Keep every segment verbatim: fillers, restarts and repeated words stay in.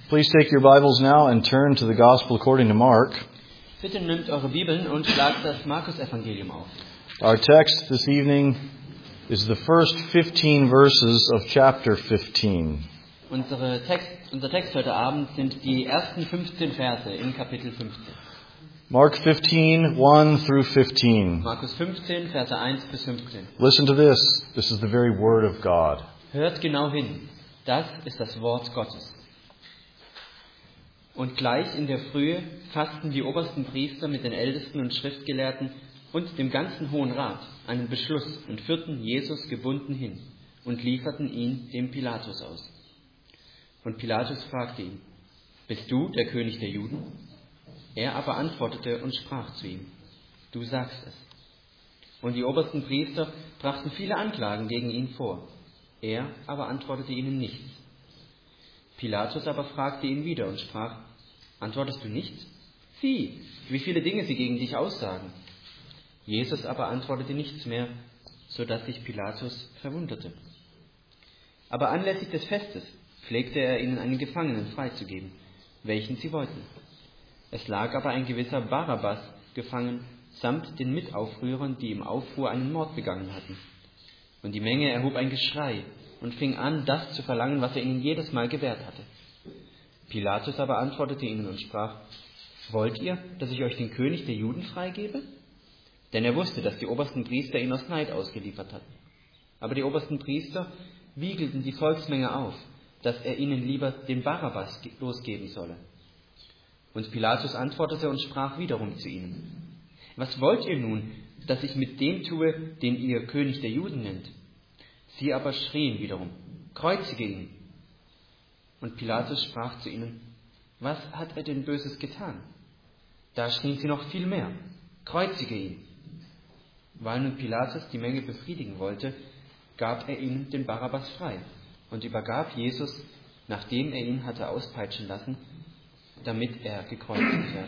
Please take your Bibles now and turn to the Gospel according to Mark. Bitte nehmt eure Bibeln und schlagt das Markus-Evangelium auf. Our text this evening is the first fifteen verses of chapter fifteen. Unsere Text, unser Text heute Abend sind die ersten fünfzehn Verse in Kapitel fünfzehn. Mark fifteen, one through fifteen. Markus fünfzehn, Verse eins bis fünfzehn. Listen to this. This is the very word of God. Hört genau hin. Das ist das Wort Gottes. Und gleich in der Frühe fassten die obersten Priester mit den Ältesten und Schriftgelehrten und dem ganzen Hohen Rat einen Beschluss und führten Jesus gebunden hin und lieferten ihn dem Pilatus aus. Und Pilatus fragte ihn: Bist du der König der Juden? Er aber antwortete und sprach zu ihm: Du sagst es. Und die obersten Priester brachten viele Anklagen gegen ihn vor. Er aber antwortete ihnen nichts. Pilatus aber fragte ihn wieder und sprach: Antwortest du nichts? Sieh, wie viele Dinge sie gegen dich aussagen. Jesus aber antwortete nichts mehr, so dass sich Pilatus verwunderte. Aber anlässlich des Festes pflegte er ihnen einen Gefangenen freizugeben, welchen sie wollten. Es lag aber ein gewisser Barabbas gefangen, samt den Mitaufrührern, die im Aufruhr einen Mord begangen hatten. Und die Menge erhob ein Geschrei und fing an, das zu verlangen, was er ihnen jedes Mal gewährt hatte. Pilatus aber antwortete ihnen und sprach: Wollt ihr, dass ich euch den König der Juden freigebe? Denn er wusste, dass die obersten Priester ihn aus Neid ausgeliefert hatten. Aber die obersten Priester wiegelten die Volksmenge auf, dass er ihnen lieber den Barabbas losgeben solle. Und Pilatus antwortete und sprach wiederum zu ihnen: Was wollt ihr nun, dass ich mit dem tue, den ihr König der Juden nennt? Sie aber schrien wiederum: Kreuzige ihn! Und Pilatus sprach zu ihnen: Was hat er denn Böses getan? Da schrien sie noch viel mehr: Kreuzige ihn! Weil nun Pilatus die Menge befriedigen wollte, gab er ihnen den Barabbas frei und übergab Jesus, nachdem er ihn hatte auspeitschen lassen, damit er gekreuzigt werde.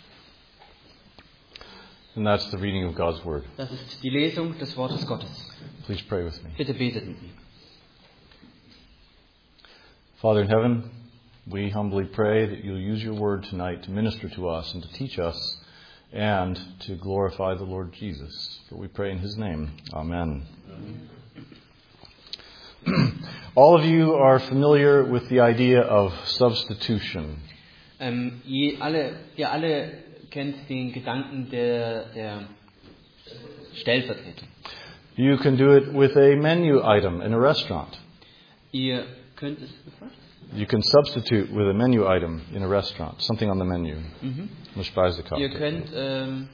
And that's the reading of God's Word. Das ist die Lesung des Wortes Gottes. Please pray with me. Bitte betet mit mir. Father in heaven, we humbly pray that you'll use your word tonight to minister to us and to teach us and to glorify the Lord Jesus. For we pray in his name. Amen. All of you are familiar with the idea of substitution. Ähm, ihr, alle, ihr alle kennt den Gedanken der, der Stellvertretung. You can do it with a menu item in a restaurant. Ihr könnt es... You can substitute with a menu item in a restaurant, something on the menu. Mhm. Eine Speisekarte. Ihr könnt... Ähm,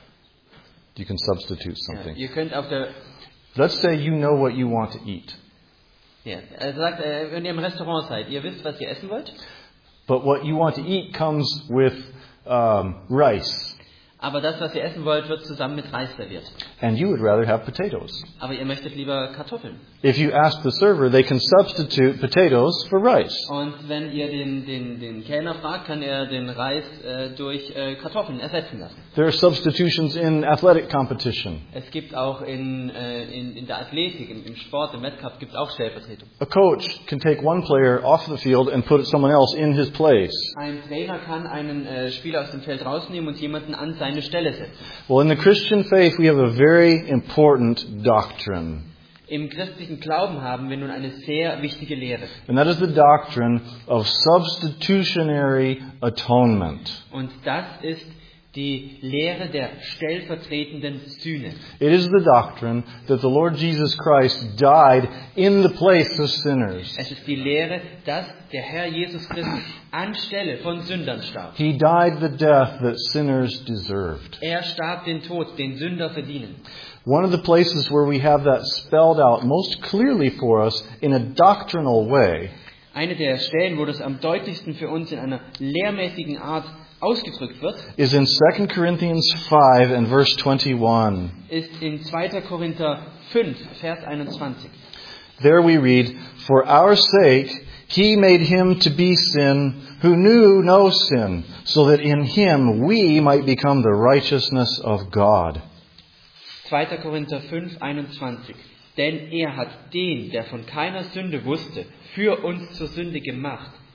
You can substitute ja, something. ihr könnt auf der... Let's say you know what you want to eat. Ja, er sagt, äh, wenn ihr im Restaurant seid, ihr wisst, was ihr essen wollt, But what you want to eat comes with um, rice. aber das, was ihr essen wollt, wird zusammen mit Reis serviert. And you would rather have potatoes. Aber ihr möchtet lieber Kartoffeln. If you ask the server, they can substitute potatoes for rice. Und wenn ihr den, den, den Kellner fragt, kann er den Reis äh, durch äh, Kartoffeln ersetzen lassen. There are substitutions in athletic competition. Es gibt auch in, äh, in, in der Athletik, im, im Sport, im Wettkampf gibt es auch Stellvertretung. A coach can take one player off the field and put someone else in his place. Ein Trainer kann einen äh, Spieler aus dem Feld rausnehmen und jemanden an seine Stelle setzen. Well, in the Christian faith, we have a very important doctrine. Im christlichen Glauben haben wir nun eine sehr wichtige Lehre. And that is the doctrine of substitutionary atonement. Und das ist die Lehre der stellvertretenden Sühne. It is the doctrine that the Lord Jesus Christ died in the place of sinners. Es ist die Lehre, dass der Herr Jesus Christus anstelle von Sündern starb. He died the death that sinners deserved. Er starb den Tod, den Sünder verdienen. One of the places where we have that spelled out most clearly for us in a doctrinal way Eine der Stellen, wo das am deutlichsten für uns in einer lehrmäßigen Art ausgedrückt wird, is in Second Corinthians five and verse twenty-one. ist in zweiter Korinther fünf, Vers einundzwanzig. There we read, "For our sake he made him to be sin who knew no sin, so that in him we might become the righteousness of God." zweiter Korinther fünf, einundzwanzig. Denn er hat den, der von keiner Sünde wusste, für uns zur Sünde gemacht,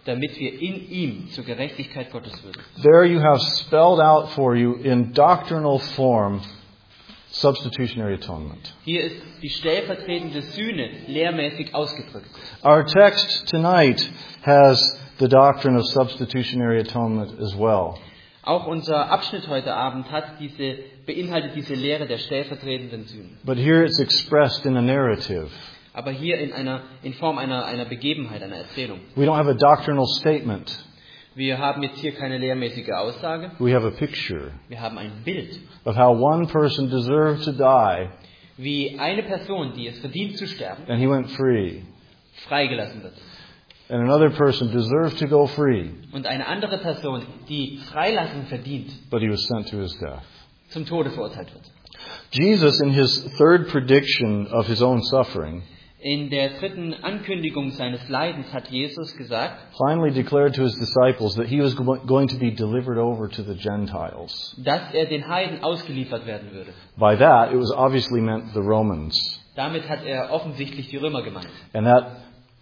damit wir in ihm zur Gerechtigkeit Gottes würden. There you have spelled out for you in doctrinal form substitutionary atonement. Hier ist die stellvertretende Sühne lehrmäßig ausgedrückt. Our text tonight has the doctrine of substitutionary atonement as well. Auch unser Abschnitt heute Abend hat diese, beinhaltet diese Lehre der stellvertretenden Sühne. But here it's expressed in a narrative. Aber hier in einer, in Form einer, einer Begebenheit, einer Erzählung. We don't have a doctrinal statement. Wir haben jetzt hier keine lehrmäßige Aussage. We have a picture Wir haben ein Bild, of how one person deserved to die wie eine Person, die es verdient zu sterben, and he went free. freigelassen wird. And another person deserved to go free, Und eine andere Person, die Freilassung verdient, but he was sent to his death. zum Tode verurteilt wird. Jesus, in his third prediction of his own suffering, In der dritten Ankündigung seines Leidens hat Jesus gesagt, finally declared to his disciples that he was go- going to be delivered over to the Gentiles. dass er den Heiden ausgeliefert werden würde. By that, it was obviously meant the Romans. Damit hat er offensichtlich die Römer gemeint. And that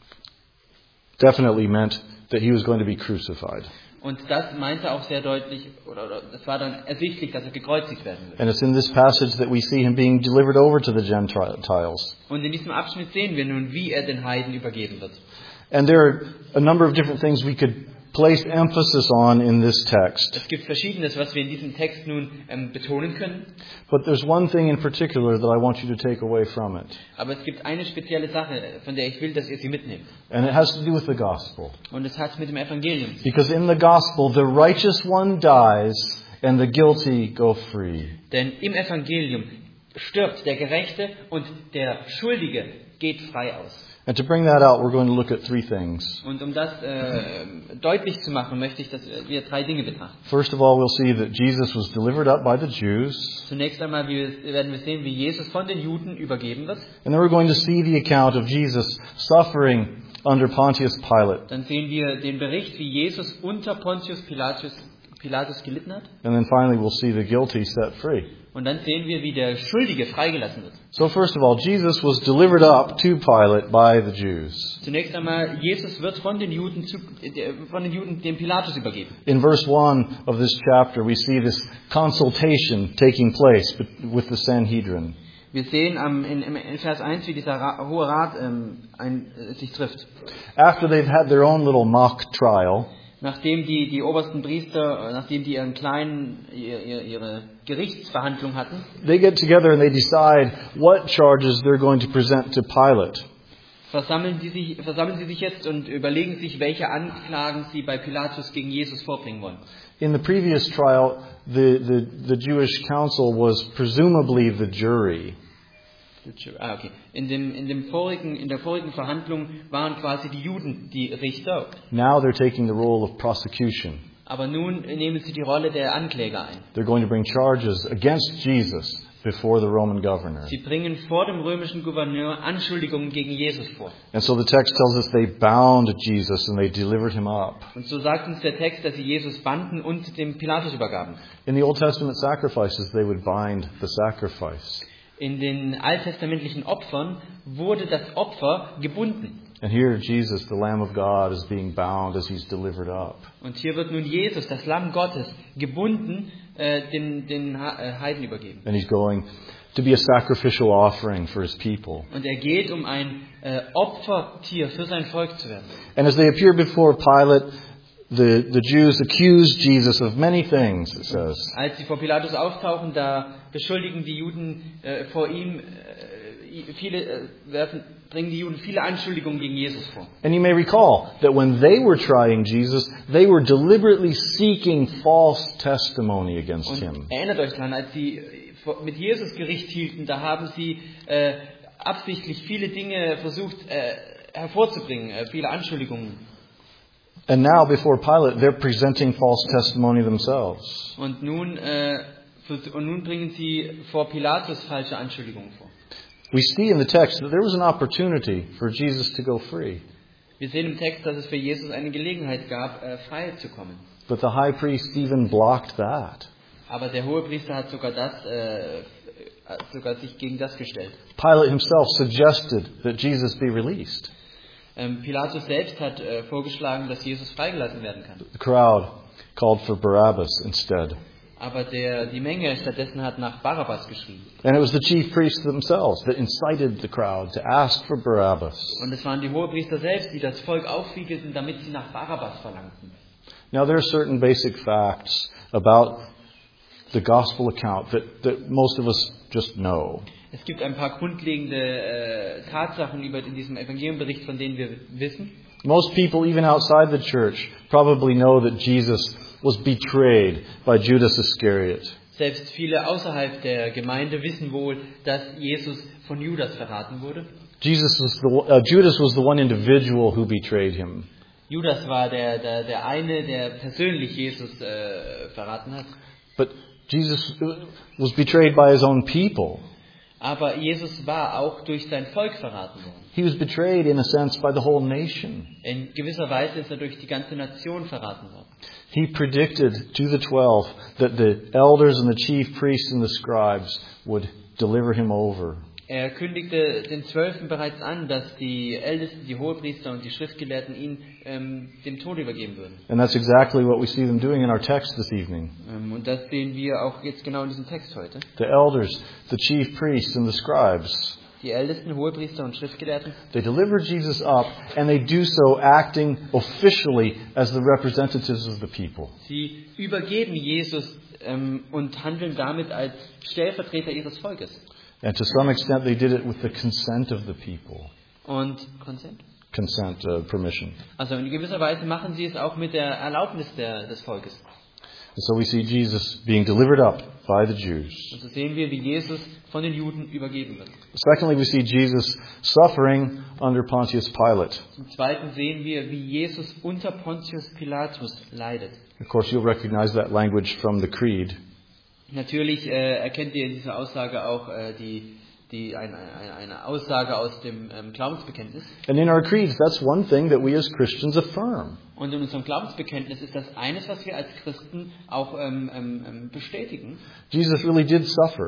definitely meant that he was going to be crucified. Und das meinte auch sehr deutlich, oder, oder das war dann ersichtlich, dass er gekreuzigt werden würde. And it's in this passage that we see him being delivered over to the Gentiles. Und in diesem Abschnitt sehen wir nun, wie er den Heiden übergeben wird. And there are a number of different things we could place emphasis on in this text. Es gibt Verschiedenes, was wir in diesem Text nun ähm, betonen können. But there's one thing in particular that I want you to take away from it. Aber es gibt eine spezielle Sache, von der ich will, dass ihr sie mitnehmt. And it has to do with the gospel. Und es hat mit dem Evangelium zu tun. Because in the gospel, the righteous one dies and the guilty go free. Denn im Evangelium stirbt der Gerechte und der Schuldige geht frei aus. And to bring that out, we're going to look at three things. Und um das äh, deutlich zu machen, möchte ich, dass wir drei Dinge betrachten. First of all, we'll see that Jesus was delivered up by the Jews. Zunächst einmal werden wir sehen, wie Jesus von den Juden übergeben wird. And then we're going to see the account of Jesus suffering under Pontius Pilate. Dann sehen wir den Bericht, wie Jesus unter Pontius Pilatus, Pilatus gelitten hat. And then finally, we'll see the guilty set free. Und dann sehen wir, wie der Schuldige freigelassen wird. So first of all, Jesus was delivered up to Pilate by the Jews. Zunächst einmal, Jesus wird von den Juden, zu, äh, von den Juden dem Pilatus übergeben. In verse one of this chapter, we see this consultation taking place with the Sanhedrin. Wir sehen am, in, in Vers eins, wie dieser Ra- Hohe Rat ähm, ein, äh, sich trifft. After they've had their own little mock trial, Nachdem die, die obersten Priester, äh, nachdem die ihren kleinen, ihr, ihr, ihre Gerichtsverhandlung hatten, they get together and they decide what charges they're going to present to Pilate. versammeln, die sich, versammeln sie sich jetzt und überlegen sich, welche Anklagen sie bei Pilatus gegen Jesus vorbringen wollen. In the previous trial, the, the, the Jewish council was presumably the jury. Ah, okay. In dem, in dem vorigen, in der vorigen Verhandlung waren quasi die Juden die Richter. Now they're taking the role of prosecution. Aber nun nehmen sie die Rolle der Ankläger ein. They're going to bring charges against Jesus before the Roman governor. Sie bringen vor dem römischen Gouverneur Anschuldigungen gegen Jesus vor. And so the text tells us they bound Jesus and they delivered him up. Und so sagt uns der Text, dass sie Jesus banden und dem Pilatus übergaben. In the Old Testament sacrifices, they would bind the sacrifice. In den alttestamentlichen Opfern wurde das Opfer gebunden. And here Jesus, the Lamb of God, is being bound as he's delivered up. Und hier wird nun Jesus, das Lamm Gottes, gebunden, äh, den, den Heiden übergeben. And he's going to be a sacrificial offering for his people. Und er geht, um ein äh, Opfertier für sein Volk zu werden. And as they appear before Pilate, the, the Jews accuse Jesus of many things, it says. Als sie vor Pilatus auftauchen, da beschuldigen die Juden äh, vor ihm, äh, viele, äh, werfen, bringen die Juden viele Anschuldigungen gegen Jesus vor. And you may recall that when they were trying Jesus, they were deliberately seeking false testimony against Und him. erinnert euch daran, als sie mit Jesus Gericht hielten, da haben sie äh, absichtlich viele Dinge versucht äh, hervorzubringen, äh, viele Anschuldigungen. And now before Pilate, they're presenting false testimony themselves. Und nun, äh, und nun bringen sie vor Pilatus falsche Anschuldigungen vor. We see in the text that there was an opportunity for Jesus to go free. Wir sehen im Text, dass es für Jesus eine Gelegenheit gab, äh, frei zu kommen. But the high priest even blocked that. Aber der Hohepriester hat sogar das, äh, hat sogar sich gegen das gestellt. Pilate himself suggested that Jesus be released. Ähm, Pilatus selbst hat äh, vorgeschlagen, dass Jesus freigelassen werden kann. The crowd called for Barabbas instead. Aber der, die Menge stattdessen hat nach Barabbas geschrien. And it was the chief priests themselves that incited the crowd to ask for Barabbas. Und es waren die Hohepriester selbst, die das Volk aufwiegelten, damit sie nach Barabbas verlangten. Now there are certain basic facts about the gospel account that, that most of us just know. Es gibt ein paar grundlegende äh, Tatsachen über in diesem Evangeliumbericht, von denen wir wissen. Most people, even outside the church, probably know that Jesus was betrayed by Judas Iscariot. Selbst viele außerhalb der Gemeinde wissen wohl, dass Jesus von Judas verraten wurde. Jesus was the, uh, Judas was the one individual who betrayed him. Judas war der, der, der eine, der persönlich Jesus äh, verraten hat. But Jesus was betrayed by his own people. Aber Jesus war auch durch sein Volk verraten worden. He was betrayed, in a sense, by the whole nation. In gewisser Weise ist er durch die ganze Nation verraten worden. He predicted to the twelve that the elders and the chief priests and the scribes would deliver him over. Er kündigte den Zwölfen bereits an, dass die Ältesten, die Hohepriester und die Schriftgelehrten ihn ähm, dem Tod übergeben würden. And that's exactly what we see them doing in our text this evening. Ähm, und das sehen wir auch jetzt genau in diesem Text heute. The elders, the chief priests and the scribes, Die Ältesten, Hohepriester und Schriftgelehrten, they deliver Jesus up, and they do so acting officially as the representatives of the people. sie übergeben Jesus ähm, und handeln damit als Stellvertreter ihres Volkes. And to some extent, they did it with the consent of the people. Und Consent? Consent, uh, permission. Also in gewisser Weise machen sie es auch mit der Erlaubnis der, des Volkes. And so we see Jesus being delivered up by the Jews. Und so sehen wir, wie Jesus von den Juden übergeben wird. Secondly, we see Jesus suffering under Pontius Pilate. Zum Zweiten sehen wir, wie Jesus unter Pontius Pilatus leidet. Of course, you'll recognize that language from the Creed. Natürlich äh, erkennt ihr in dieser Aussage auch äh, die, die, eine, eine, eine Aussage aus dem ähm, Glaubensbekenntnis. And in our creeds, that's one thing that we as Christians affirm. Und in unserem Glaubensbekenntnis ist das eines, was wir als Christen auch ähm, ähm, bestätigen. Jesus really did suffer.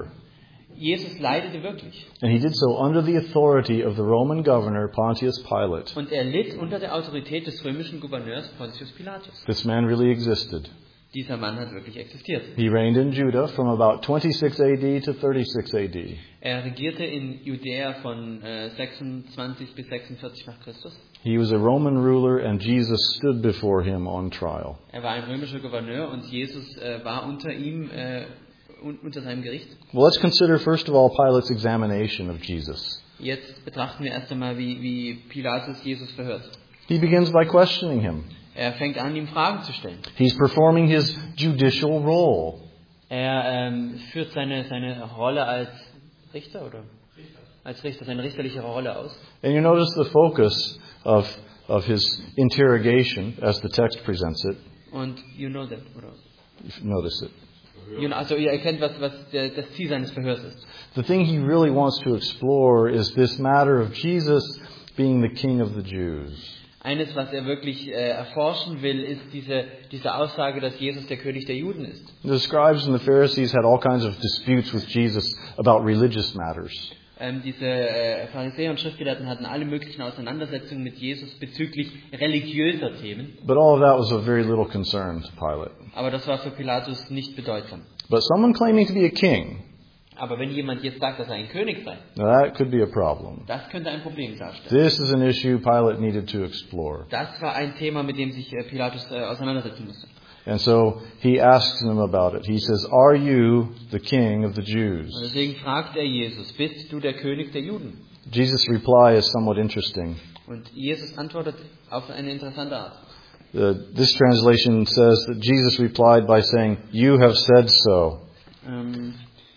Jesus leidete wirklich. And he did so under the authority of the Roman governor, Pontius Pilate. Und er litt unter der Autorität des römischen Gouverneurs Pontius Pilatus. This man really existed. Dieser Mann hat wirklich existiert. He reigned in Judah from about twenty-six A D to thirty-six A D. Er regierte in Judäa von äh, sechsundzwanzig bis sechsundvierzig nach Christus. He was a Roman ruler, and Jesus stood before him on trial. Er war ein römischer Gouverneur und Jesus äh, war unter ihm, äh, un- unter seinem Gericht. Well, let's consider first of all Pilate's examination of Jesus. Jetzt betrachten wir erst einmal, wie, wie Pilatus Jesus verhört. He begins by questioning him. Er fängt an, ihm Fragen zu stellen. He's performing his judicial role. Er ähm, führt seine, seine Rolle als Richter oder als Richter, seine richterliche Rolle aus. And you notice the focus of, of his interrogation as the text presents it. Und you know that, oder? You notice it. You know, also ihr erkennt, was, was der, das Ziel seines Verhörs ist. The thing he really wants to explore is this matter of Jesus being the King of the Jews. Eines, was er wirklich äh, erforschen will, ist diese, diese Aussage, dass Jesus der König der Juden ist. The scribes and the Pharisees had all kinds of disputes with Jesus about religious matters. Ähm, diese äh, Pharisäer und Schriftgelehrten hatten alle möglichen Auseinandersetzungen mit Jesus bezüglich religiöser Themen. But all of that was of very little concern to Pilate. Aber das war für Pilatus nicht bedeutsam. But someone claiming to be a king, Aber wenn jemand jetzt sagt, dass er ein König sei, now that could be a problem. das könnte ein Problem darstellen. This is an issue Pilate needed to explore. Das war ein Thema, mit dem sich äh, Pilatus äh, auseinandersetzen musste. And so he asks him about it. He says, "Are you the king of the Jews?" Und deswegen fragt er Jesus, bist du der König der Juden? Jesus' reply is somewhat interesting. Und Jesus antwortet auf eine interessante Art. Uh, this translation says that Jesus replied by saying, "You have said so." Ähm,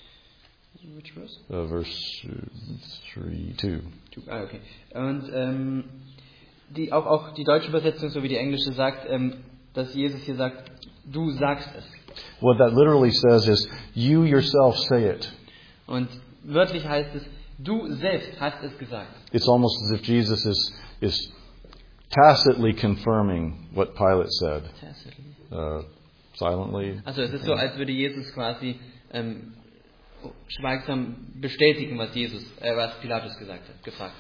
which verse? Uh, verse uh, three, two. Ah, okay. Und ähm, die, auch, auch die deutsche Übersetzung, so wie die englische, sagt, ähm, dass Jesus hier sagt, du sagst es. What that literally says is, "You yourself say it." Und wörtlich heißt es, du selbst hast es gesagt. It's almost as if Jesus is is tacitly confirming what Pilate said, uh, silently. Also es ist so, als würde Jesus quasi ähm, schweigsam bestätigen, was Jesus, äh, was Pilatus gesagt hat, gefragt hat.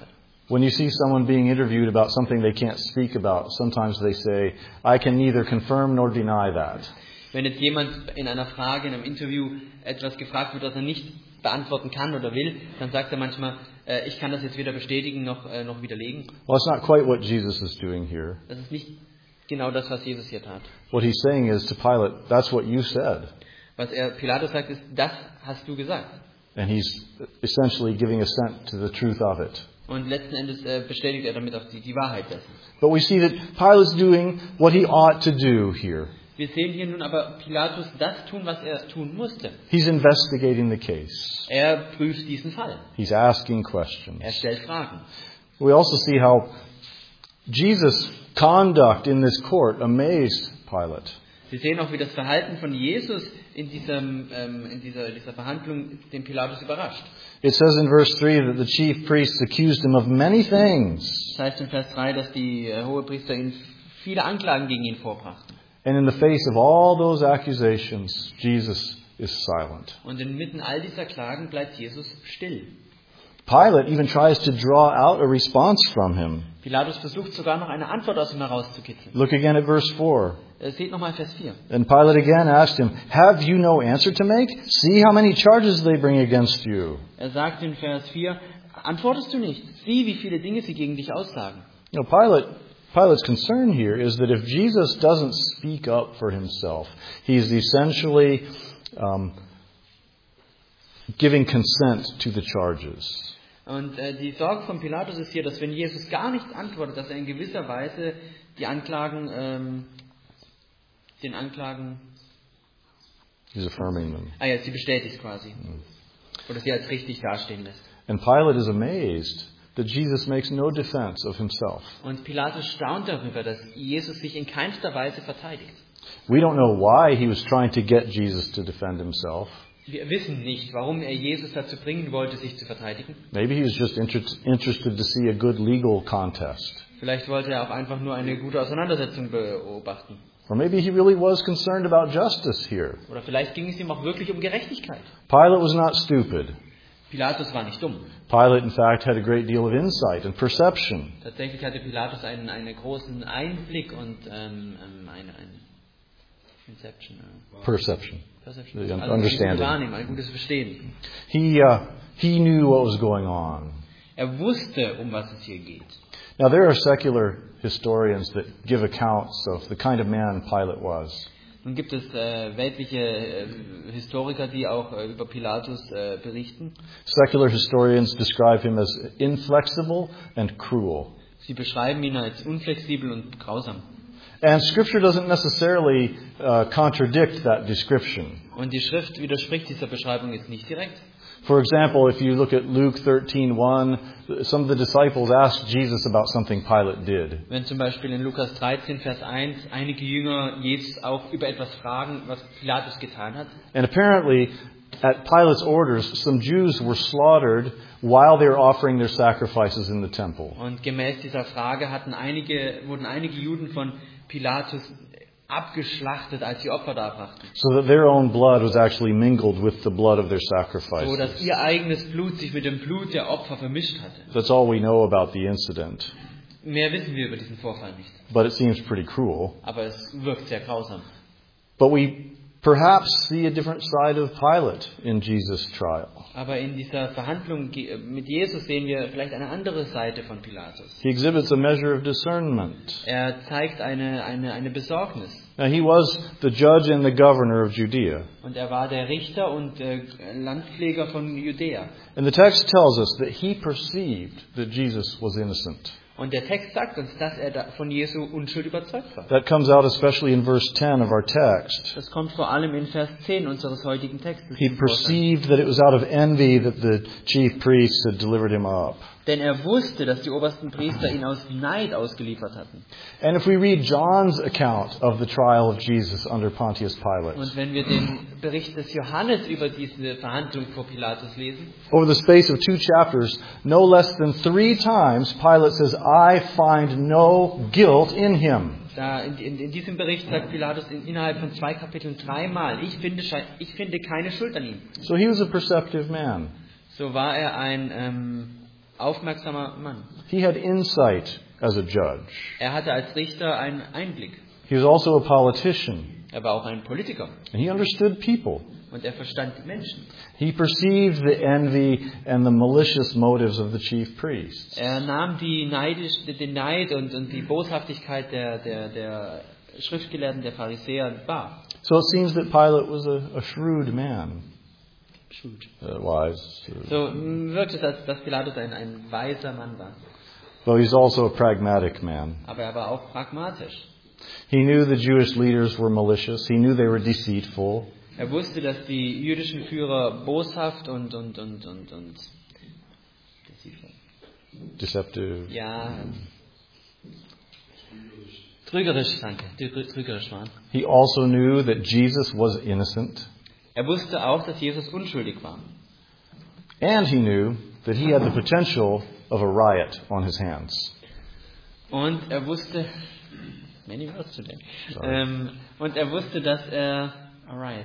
When you see someone being interviewed about something they can't speak about, sometimes they say, I can neither confirm nor deny that. Wenn jetzt jemand in einer Frage, in einem Interview etwas gefragt wird, das er nicht beantworten kann oder will, dann sagt er manchmal, äh, ich kann das jetzt weder bestätigen noch, äh, noch widerlegen. Well, it's not quite what Jesus is doing here. Das ist nicht genau das, was Jesus hier tat. What he's saying is to Pilate, that's what you said. Was er Pilatus sagt, ist, das hast du gesagt. And he's essentially giving assent to the truth of it. Und letzten Endes äh, bestätigt er damit auch die, die Wahrheit dessen. But we see that Pilate's doing what he ought to do here. Wir sehen hier nun aber Pilatus das tun, was er tun musste. He's investigating the case. Er prüft diesen Fall. He's asking questions. Er stellt Fragen. We also see how Jesus' conduct in this court amazed Pilate. Wir sehen auch, wie das Verhalten von Jesus in, diesem, ähm, in dieser, dieser Verhandlung den Pilatus überrascht. It says in verse three that the chief priests accused him of many things. Das heißt in Vers drei, dass die äh, Hohepriester ihn viele Anklagen gegen ihn vorbrachten. And in the face of all those accusations, Jesus is silent. Und inmitten all dieser Klagen bleibt Jesus still. Pilate even tries to draw out a response from him. Pilatus versucht sogar noch eine Antwort aus ihm herauszukitzeln. Look again at verse four. Äh, seht nochmal Vers vier. And Pilate again asked him, Have you no answer to make? See how many charges they bring against you. Er sagt in Vers vier, antwortest du nicht? Sieh, wie viele Dinge sie gegen dich aussagen. You know, Pilate, Pilate's concern here is that if Jesus doesn't speak up for himself, he's essentially um, giving consent to the charges. Und äh, die Sorge von Pilatus ist hier, dass wenn Jesus gar nichts antwortet, dass er in gewisser Weise die Anklagen, ähm, den Anklagen, He's affirming them. ah ja, sie bestätigt quasi. Oder sie als richtig dastehen lässt. And Pilate is amazed that Jesus makes no defense of himself. Und Pilatus staunt darüber, dass Jesus sich in keinster Weise verteidigt. We don't know why he was trying to get Jesus to defend himself. Wir wissen nicht, warum er Jesus dazu bringen wollte, sich zu verteidigen. Maybe he was just inter- interested to see a good legal contest. Vielleicht wollte er auch einfach nur eine gute Auseinandersetzung beobachten. Or maybe he really was concerned about justice here. Oder vielleicht ging es ihm auch wirklich um Gerechtigkeit. Pilate was not stupid. Pilatus war nicht dumm. Pilate, in fact, had a great deal of insight and perception. Tatsächlich hatte Pilatus einen, einen großen Einblick und ähm, eine, eine Inception, äh, Perception. Perception. The Also eine understanding. gute Wahrnehmung, ein gutes Verstehen. He, uh, he knew what was going on. Er wusste, um was es hier geht. Now, there are secular historians that give accounts of the kind of man Pilate was. Nun gibt es äh, weltliche äh, Historiker, die auch äh, über Pilatus äh, berichten. Secular historians describe him as inflexible and cruel. Sie beschreiben ihn als unflexibel und grausam. And Scripture doesn't necessarily uh, contradict that description. Und die Schrift widerspricht dieser Beschreibung jetzt nicht direkt. For example, if you look at Luke thirteen one, some of the disciples asked Jesus about something Pilate did. Wenn zum Beispiel in Lukas dreizehn, Vers eins einige Jünger Jesus auch über etwas fragen, was Pilatus getan hat. And apparently, at Pilate's orders, some Jews were slaughtered while they were offering their sacrifices in the temple. Und gemäß dieser Frage hatten einige, wurden einige Juden von Pilatus abgeschlachtet, als sie Opfer darbrachten. So that their own blood was actually mingled with the blood of their So dass sacrifices. ihr eigenes Blut sich mit dem Blut der Opfer vermischt hatte. That's all we know about the incident. Mehr wissen wir über diesen Vorfall nicht. But it seems pretty cruel. Aber es wirkt sehr grausam. But we perhaps see a different side of Pilate in Jesus' trial. Aber in dieser Verhandlung mit Jesus sehen wir vielleicht eine andere Seite von Pilatus. He exhibits a measure of discernment. Er zeigt eine, eine, eine Besorgnis. Now, he was the judge and the governor of Judea. Und er war der Richter und äh, Landpfleger von Judäa. And the text tells us that he perceived that Jesus was innocent. Und der Text sagt uns, dass er da von Jesu Unschuld überzeugt war. That comes out especially in verse ten of our text. Das kommt vor allem in Vers zehn unseres heutigen Textes. He perceived that it was out of envy that the chief priests had delivered him up. Denn er wusste, dass die obersten Priester ihn aus Neid ausgeliefert hatten. And if we read John's account of the trial of Jesus under Pontius Pilate, Und wenn wir den Bericht des Johannes über diese Verhandlung vor Pilatus lesen, over the space of two chapters, no less than three times Pilate says, I find no guilt in him. da in, in, in diesem Bericht sagt Pilatus in, innerhalb von zwei Kapiteln dreimal, ich finde, ich finde keine Schuld an ihm. So he was a perceptive man. So war er ein, ähm, aufmerksamer Mann. He had insight as a judge. Er hatte als Richter einen Einblick. He was also a politician. Er war auch ein Politiker. And he understood people. Und er verstand die Menschen. He perceived the envy and the malicious motives of the chief priests. Er nahm die Neidisch, den Neid und, und die Boshaftigkeit der, der, der Schriftgelehrten, der Pharisäer wahr. So it seems that Pilate was a, a shrewd man. Shrewd. Uh, wise. Uh, So wirkt es, als dass Pilatus ein, ein weiser Mann war. Well, he's also a pragmatic man. Aber er war auch pragmatisch. He knew the Jewish leaders were malicious. He knew they were deceitful. Er wusste, dass die jüdischen Führer boshaft und und und und und Deceptive. ja trügerisch, danke, trügerisch waren. He also knew that Jesus was innocent. Er wusste auch, dass Jesus unschuldig war. And he knew that he had the potential of a riot on his hands. Und er wusste, many words today. Sorry. Ähm, und er wusste, dass er, alright.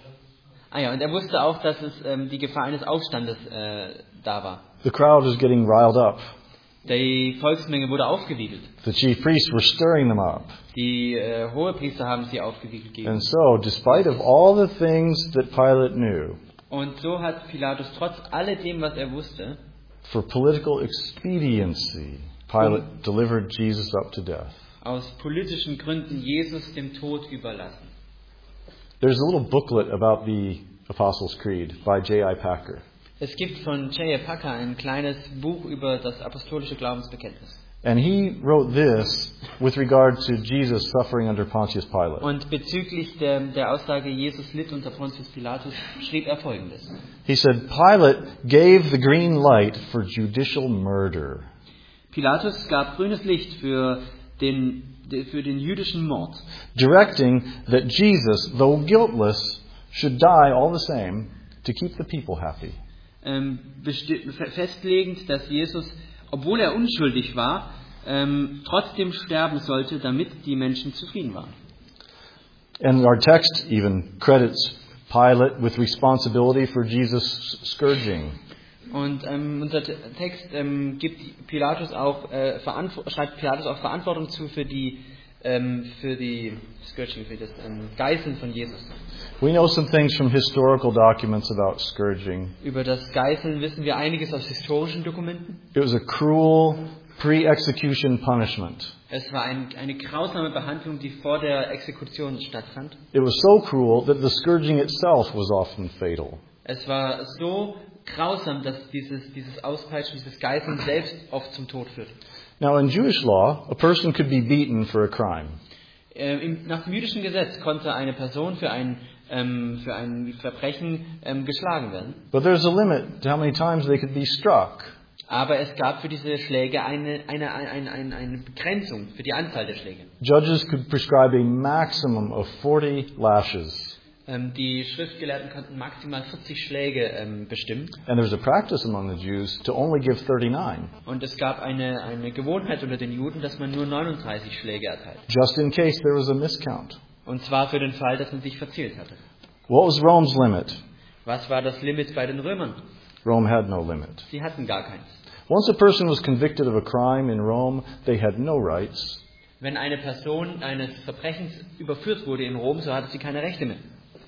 Ah ja, und er wusste auch, dass es ähm, die Gefahr eines Aufstandes äh, da war. The crowd was getting riled up. Die Volksmenge wurde aufgewiegelt. The chief priests were stirring them up. Die äh, Hohepriester haben sie aufgewiegelt gegen. And so, despite of all the things that Pilate knew, Und so hat Pilatus trotz alledem, was er wusste, for political expediency, Pilate delivered Jesus up to death. aus politischen Gründen Jesus dem Tod überlassen. There's a little booklet about the Apostles' Creed by J I Packer. Es gibt von J I Packer ein kleines Buch über das apostolische Glaubensbekenntnis. And he wrote this with regard to Jesus suffering under Pontius Pilate. Und bezüglich der, der Aussage, Jesus litt unter Pontius Pilatus, schrieb er Folgendes. He said, Pilate gave the green light for judicial murder. Pilatus gab grünes Licht für den, für den jüdischen Mord, directing that Jesus, though guiltless, should die all the same to keep the people happy. ähm, besti- festlegend, dass Jesus, obwohl er unschuldig war, ähm, trotzdem sterben sollte, damit die Menschen zufrieden waren. And our text even credits Pilate with responsibility for Jesus' scourging. Und ähm, unser Te- Text ähm, gibt Pilatus auch, äh, verantw- schreibt Pilatus auch Verantwortung zu für die, ähm, für die Scourging, für das ähm, Geißeln von Jesus. We know some things from historical documents about scourging. Über das Geißeln wissen wir einiges aus historischen Dokumenten. It was a cruel pre-execution punishment. Es war ein, eine grausame Behandlung, die vor der Exekution stattfand. It was so cruel that the scourging itself was often fatal. Es war so grausam, dass dieses, dieses Auspeitschen, dieses Geißeln selbst oft zum Tod führt. Now, in Jewish law, a person could be beaten for a crime. Äh, im, nach dem jüdischen Gesetz konnte eine Person für ein, ähm, für ein Verbrechen ähm, geschlagen werden. But there's a limit to how many times they could be struck. Aber es gab für diese Schläge eine, eine, eine, eine, eine Begrenzung für die Anzahl der Schläge. Judges could prescribe a maximum of forty lashes. Ähm, die Schriftgelehrten konnten maximal vierzig Schläge ähm, bestimmen. And there was a practice among the Jews to only give thirty-nine, Und es gab eine, eine Gewohnheit unter den Juden, dass man nur neununddreißig Schläge erteilt. just in case there was a miscount. Und zwar für den Fall, dass man sich verzählt hatte. What was Rome's limit? Was war das Limit bei den Römern? Rome had no limit. Sie hatten gar keins. Once a person was convicted of a crime in Rome, they had no rights. Wenn eine Person eines Verbrechens überführt wurde in Rom, so hatte sie keine Rechte mehr.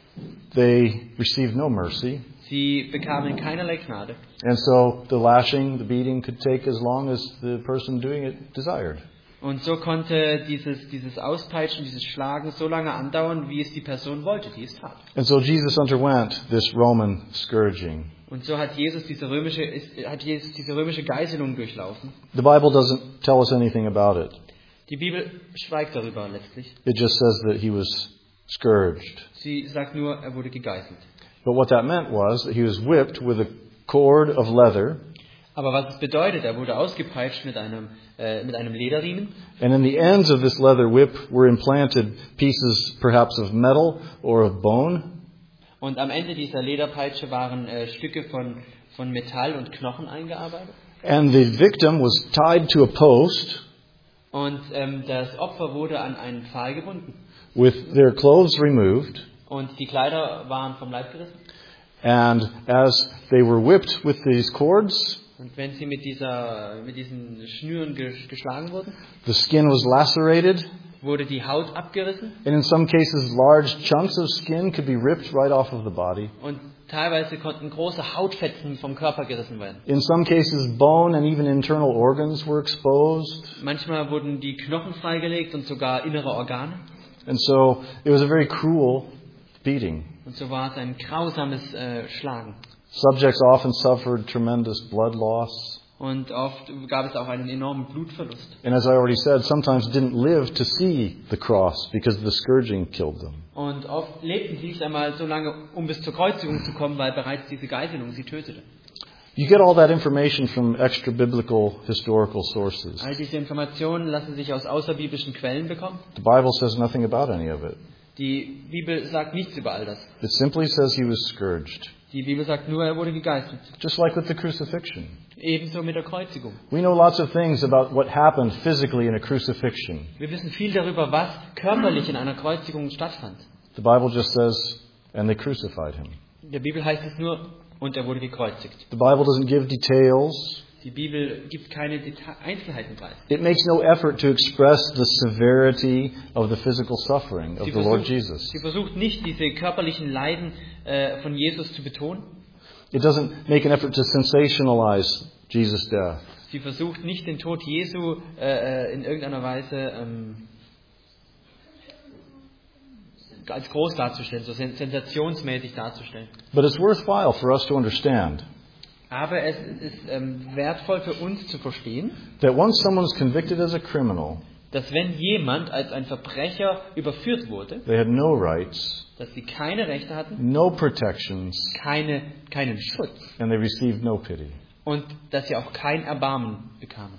They received no mercy. Sie bekamen keinerlei Gnade. And so the lashing, the beating could take as long as the person doing it desired. Und so konnte dieses, dieses Auspeitschen, dieses Schlagen so lange andauern, wie es die Person wollte, die es tat. And so Jesus underwent this Roman scourging. Und so hat Jesus diese römische, ist, hat Jesus diese römische Geißelung durchlaufen. The Bible doesn't tell us anything about it. Die Bibel schweigt darüber letztlich. It just says that he was scourged. Sie sagt nur, er wurde gegeißelt. But what that meant was that he was whipped with a cord of leather, Aber was es bedeutet, er wurde ausgepeitscht mit einem, äh, mit einem Lederriemen. and in the ends of this leather whip were implanted pieces perhaps of metal or of bone. Und am Ende dieser Lederpeitsche waren äh, Stücke von, von Metall und Knochen eingearbeitet. And the victim was tied to a post Und ähm, das Opfer wurde an einen Pfahl gebunden. with their clothes removed. Und die Kleider waren vom Leib gerissen. And as they were whipped with these cords, Und wenn sie mit dieser, mit diesen Schnüren ges- geschlagen wurden, the skin was lacerated, wurde die Haut abgerissen and in some cases large chunks of skin could be ripped right off of the body. und teilweise konnten große Hautfetzen vom Körper gerissen werden. In some cases bone and even internal organs were exposed. Manchmal wurden die Knochen freigelegt und sogar innere Organe. And so it was a very cruel beating. Und so war es ein grausames äh, Schlagen. Subjects often suffered tremendous blood loss. Und oft gab es auch einen enormen Blutverlust. And as I already said, sometimes didn't live to see the cross because the scourging killed them. Und oft lebten sie nicht einmal so lange, um bis zur Kreuzigung zu kommen, weil bereits diese Geißelung sie tötete. You get all that information from extra-biblical historical sources. All diese Informationen lassen sich aus außerbiblischen Quellen bekommen. The Bible says nothing about any of it. Die Bibel sagt nichts über all das. It simply says he was scourged, Die Bibel sagt nur, er wurde gegeißelt. just like with the crucifixion. Ebenso mit der Kreuzigung. We know lots of things about what happened physically in a crucifixion. Wir wissen viel darüber, was körperlich in einer Kreuzigung stattfand. The Bible just says, and they crucified him. In der Bibel heißt es nur, und er wurde gekreuzigt. The Bible doesn't give details. Die Bibel gibt keine Deta- Einzelheiten preis. It makes no effort to express the severity of the physical suffering of Sie the Lord versucht, Jesus. sie versucht nicht, diese körperlichen Leiden äh, von Jesus zu betonen. It doesn't make an effort to sensationalize Jesus' death. Sie versucht nicht, den Tod Jesu äh, äh, in irgendeiner Weise ähm, als groß darzustellen, so sen- sensationsmäßig darzustellen. But it's worthwhile for us to understand Aber es ist ähm, wertvoll für uns zu verstehen, that once someone is convicted as a criminal, dass wenn jemand als ein Verbrecher überführt wurde, they had no rights, dass sie keine Rechte hatten, no protections, keine, keinen Schutz and they received no pity. und dass sie auch kein Erbarmen bekamen.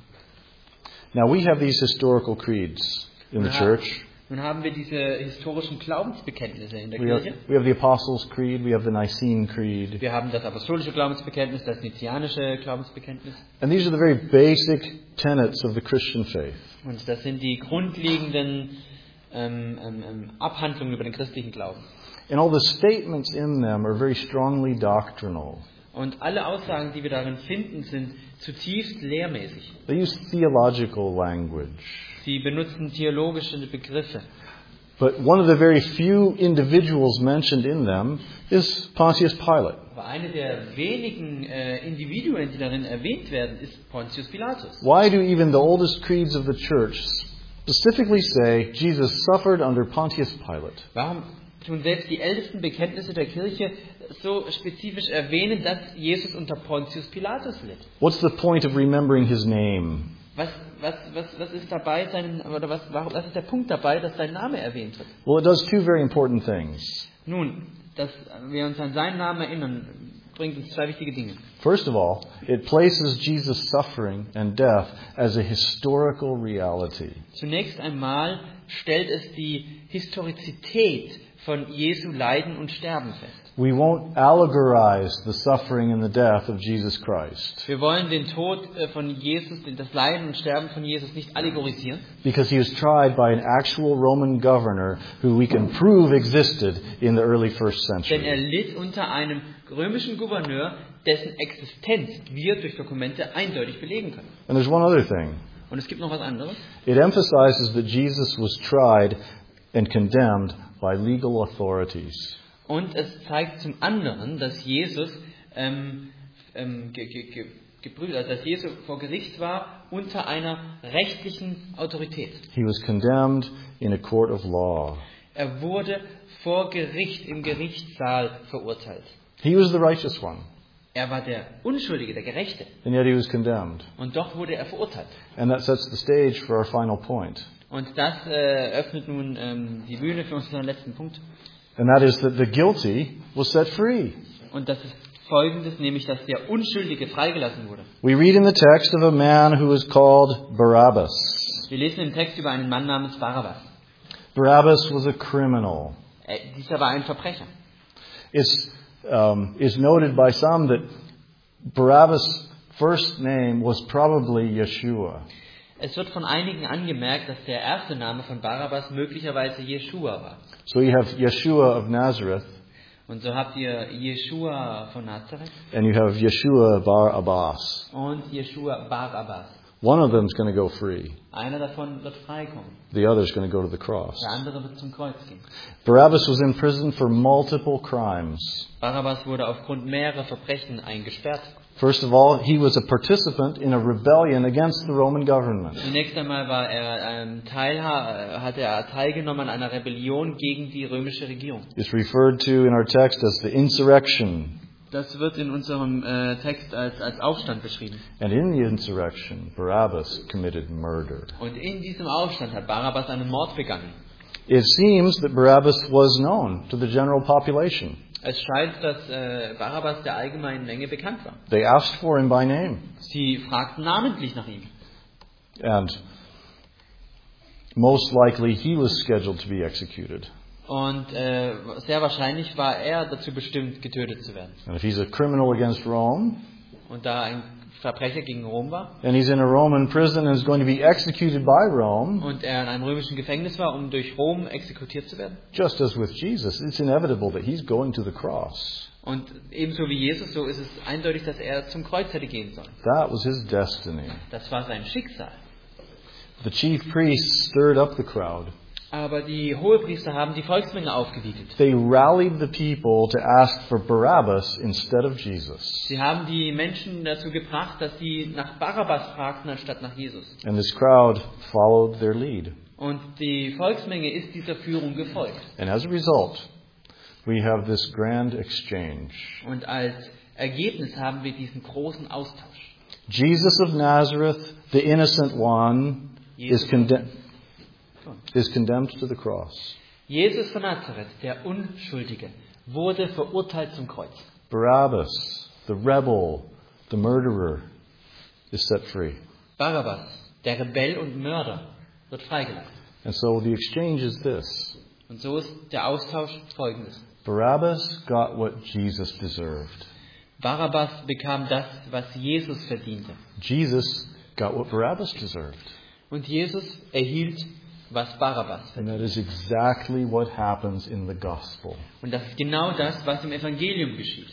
Now we have these historical creeds in the Ja. church. Nun haben wir diese historischen Glaubensbekenntnisse in der We have, Kirche. we have the Apostles' Creed, we have the Nicene Creed. Wir haben das apostolische Glaubensbekenntnis, das nizianische Glaubensbekenntnis. And these are the very basic tenets of the Christian faith. Und das sind die grundlegenden ähm, ähm, ähm, Abhandlungen über den christlichen Glauben. And all the statements in them are very strongly doctrinal. Und alle Aussagen, die wir darin finden, sind zutiefst lehrmäßig. They use theological language. Sie benutzen theologische Begriffe. But one of the very few individuals mentioned in them is Pontius Pilate. Aber eine der wenigen äh, Individuen, die darin erwähnt werden, ist Pontius Pilatus. Why do even the oldest creeds of the church specifically say Jesus suffered under Pontius Pilate? Warum tun selbst die ältesten Bekenntnisse der Kirche so spezifisch erwähnen, dass Jesus unter Pontius Pilatus litt? What's the point of remembering his name? Was, was, was, was ist dabei, seinen, oder was, warum, was ist der Punkt dabei, dass sein Name erwähnt wird? Well, it does two very important things. Nun, dass wir uns an seinen Namen erinnern, bringt uns zwei wichtige Dinge. First of all, it places Jesus' suffering and death as a historical reality. Zunächst einmal stellt es die Historizität von Jesu Leiden und Sterben fest. We won't allegorize the suffering and the death of Jesus Christ Wir wollen den Tod von Jesus, das Leiden und Sterben von Jesus nicht allegorisieren, because he was tried by an actual Roman governor who we can prove existed in the early first denn er century. litt unter einem römischen Gouverneur, dessen Existenz wir durch Dokumente eindeutig belegen können. And there's one other thing. Und es gibt noch was anderes. It emphasizes that Jesus was tried and condemned by legal authorities. Und es zeigt zum anderen, dass Jesus ähm, ähm, ge, ge, ge, geprüft, also dass Jesus vor Gericht war unter einer rechtlichen Autorität. He was condemned in a court of law. Er wurde vor Gericht im Gerichtssaal verurteilt. He was the righteous one, Er war der Unschuldige, der Gerechte. and yet he was condemned. Und doch wurde er verurteilt. And that sets the stage for our final point. Und das äh, öffnet nun ähm, die Bühne für unseren letzten Punkt. And that is that the guilty was set free. Und das ist Folgendes, nämlich dass der Unschuldige freigelassen wurde. We read in the text of a man who is called Barabbas. Wir lesen im Text über einen Mann namens Barabbas. Barabbas was a criminal. Äh, dieser war ein Verbrecher. It's, um, it's noted by some that Barabbas' first name was probably Yeshua. Es wird von einigen angemerkt, dass der erste Name von Barabbas möglicherweise Jeschua war. So you have Yeshua of Nazareth, Und so habt ihr Jeschua von Nazareth and you have Yeshua bar Abbas. und Jeschua Bar Abbas. One of them is going to go free. Einer davon wird freikommen. The other is going to go to the cross. Der andere wird zum Kreuz gehen. Barabbas was in prison for multiple crimes. Barabbas wurde aufgrund mehrerer Verbrechen eingesperrt. First of all, he was a participant in a rebellion against the Roman government. Zunächst einmal war er ähm, Teilha- hatte er teilgenommen an einer Rebellion gegen die römische Regierung. It's referred to in our text as the insurrection. Das wird in unserem äh, Text als, als Aufstand beschrieben. And in the insurrection, Barabbas committed murder. Und in diesem Aufstand hat Barabbas einen Mord begangen. It seems that Barabbas was known to the general population. Es scheint, dass äh, Barabbas der allgemeinen Menge bekannt war. They asked for him by name. Sie fragten namentlich nach ihm. And most likely he was scheduled to be executed. Und äh, sehr wahrscheinlich war er dazu bestimmt, getötet zu werden. And if he's a criminal against Rome, Und da ein Verbrecher gegen Rom war and he's in a Roman prison and is going to be executed by Rome, und er in einem römischen Gefängnis war, um durch Rom exekutiert zu werden. just as with Jesus, it's inevitable that he's going to the cross. Und ebenso wie Jesus, so ist es eindeutig, dass er zum Kreuz hätte gehen sollen. That was his destiny. Das war sein Schicksal. The chief priests stirred up the crowd. Aber die Hohepriester haben die Volksmenge aufgewiegelt. They rallied the people to ask for Barabbas instead of Jesus. Sie haben die Menschen dazu gebracht, dass sie nach Barabbas fragten, anstatt nach Jesus. And this crowd followed their lead. Und die Volksmenge ist dieser Führung gefolgt. And as a result, we have this grand exchange. Und als Ergebnis haben wir diesen großen Austausch. Jesus of Nazareth, the innocent one, is, Jesus, conde- is condemned to the cross. Jesus von Nazareth, der Unschuldige, wurde verurteilt zum Kreuz. Barabbas, the rebel, the murderer, is set free. Barabbas, der Rebell und Mörder, wird freigelassen. And so the exchange is this. Und so ist der Austausch folgendes. Barabbas got what Jesus deserved. Barabbas bekam das, was Jesus verdiente. Jesus got what Barabbas deserved. Und Jesus erhielt, was Barabbas And verdiente. that is exactly what happens in the gospel. Und das ist genau das, was im Evangelium geschieht.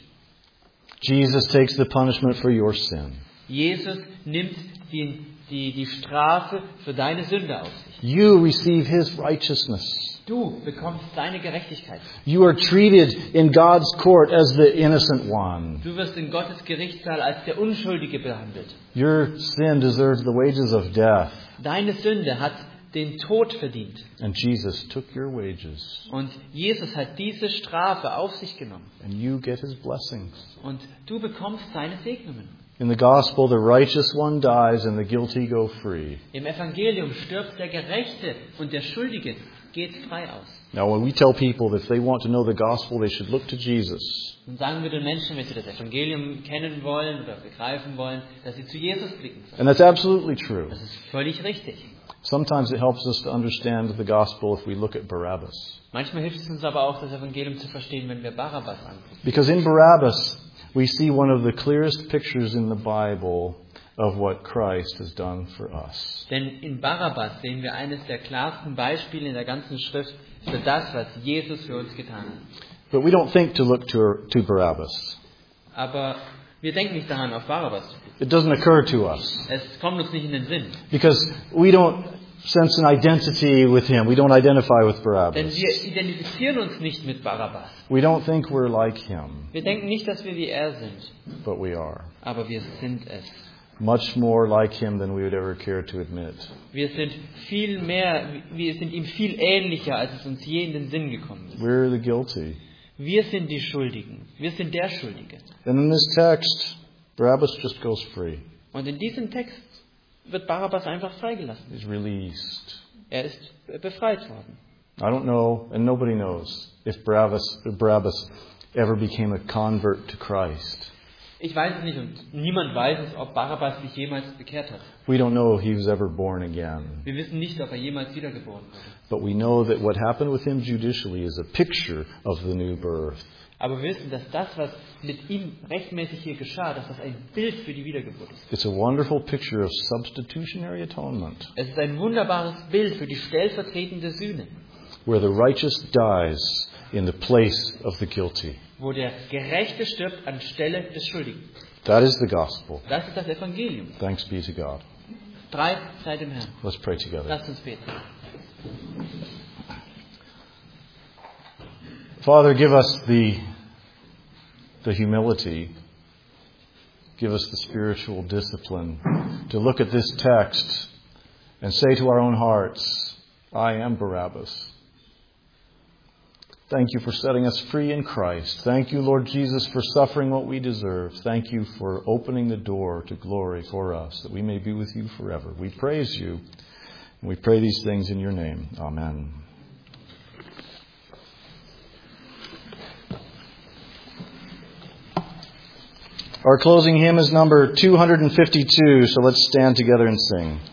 Jesus takes the punishment for your sin. Jesus nimmt die, die, die Strafe für deine Sünde auf sich. You receive his righteousness. Du bekommst seine Gerechtigkeit. You are treated in God's court as the innocent one. Du wirst in Gottes Gerichtssaal als der Unschuldige behandelt. Your sin deserves the wages of death. Deine Sünde hat den Tod verdient. And Jesus took your wages. Und Jesus hat diese Strafe auf sich genommen. And you get his blessings. Und du bekommst seine Segnungen. In the gospel, the righteous one dies and the guilty go free. Im Evangelium stirbt der Gerechte und der Schuldige geht frei aus. Now, when we tell people that if they want to know the gospel, they should look to Jesus. Und sagen wir den Menschen, wenn sie das Evangelium kennen wollen oder begreifen wollen, dass sie zu Jesus blicken sollen. And that's absolutely true. Das ist völlig richtig. Sometimes it helps us to understand the gospel if we look at Barabbas. Manchmal hilft es uns aber auch, das Evangelium zu verstehen, wenn wir Barabbas angucken. Because in Barabbas, we see one of the clearest pictures in the Bible of what Christ has done for us. Denn in Barabbas sehen wir eines der klarsten Beispiele in der ganzen Schrift für das, was Jesus für uns getan hat. But we don't think to look to, to Barabbas. Aber wir denken nicht daran, auf Barabbas zu blicken. It doesn't occur to us. Es kommt uns nicht in den Sinn. Because we don't sense an identity with him. We don't identify with Denn Barabbas. wir identifizieren uns nicht mit Barabbas. We don't think we're like him. Wir denken nicht, dass wir wie er sind. But we are. Aber wir sind es. Much more like him than we would ever care to admit. Wir sind viel mehr, wir sind ihm viel ähnlicher, als es uns je in den Sinn gekommen ist. We're the guilty. Wir sind die Schuldigen. Wir sind der Schuldige. And in this text, Barabbas just goes free. Und in diesem Text wird Barabbas einfach freigelassen. He's released. Er ist befreit worden. I don't know, and nobody knows, if Barabbas, Barabbas ever became a convert to Christ. Ich weiß es nicht und niemand weiß es, ob Barabbas sich jemals bekehrt hat. We don't know if he was ever born again. Wir wissen nicht, ob er jemals wiedergeboren wurde. But we know that what happened with him judicially is a picture of the new birth. Aber wir wissen, dass das, was mit ihm rechtmäßig hier geschah, dass das ein Bild für die Wiedergeburt ist. It's a wonderful picture of substitutionary atonement, Es ist ein wunderbares Bild für die stellvertretende Sühne, where the righteous dies in the place of the guilty. wo der Gerechte stirbt anstelle des Schuldigen. That is the gospel. Das ist das Evangelium. Thanks be to God. Preis sei dem Herrn. Let's pray together. Lasst uns beten. Father, give us the, the humility, give us the spiritual discipline to look at this text and say to our own hearts, I am Barabbas. Thank you for setting us free in Christ. Thank you, Lord Jesus, for suffering what we deserve. Thank you for opening the door to glory for us, that we may be with you forever. We praise you, and we pray these things in your name. Amen. Our closing hymn is number two hundred fifty-two, so let's stand together and sing.